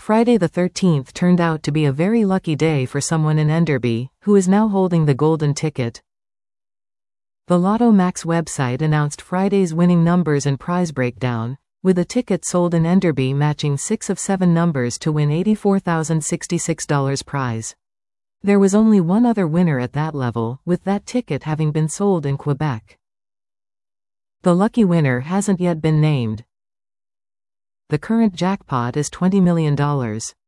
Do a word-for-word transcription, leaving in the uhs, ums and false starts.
Friday the thirteenth turned out to be a very lucky day for someone in Enderby, who is now holding the golden ticket. The Lotto Max website announced Friday's winning numbers and prize breakdown, with a ticket sold in Enderby matching six of seven numbers to win eighty-four thousand sixty-six dollars prize. There was only one other winner at that level, with that ticket having been sold in Quebec. The lucky winner hasn't yet been named. The current jackpot is twenty million dollars.